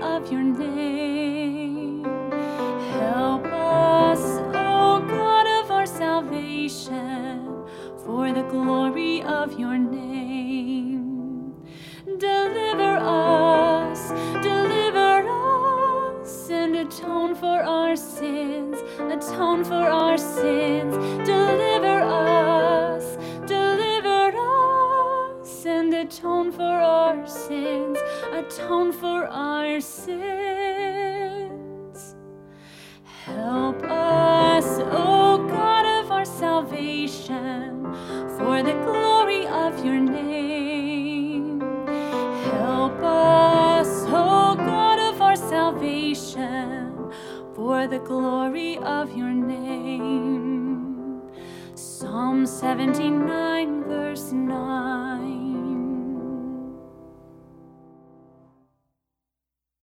of your name. Help us, O God of our salvation, for the glory of your name. Deliver us, and atone for our sins, atone for our sins. Deliver us, and atone for our sins, atone for our sins. Help us, O God of our salvation, for the glory of your name. Help us, O God of our salvation, for the glory of your name. Psalm 79, verse 9.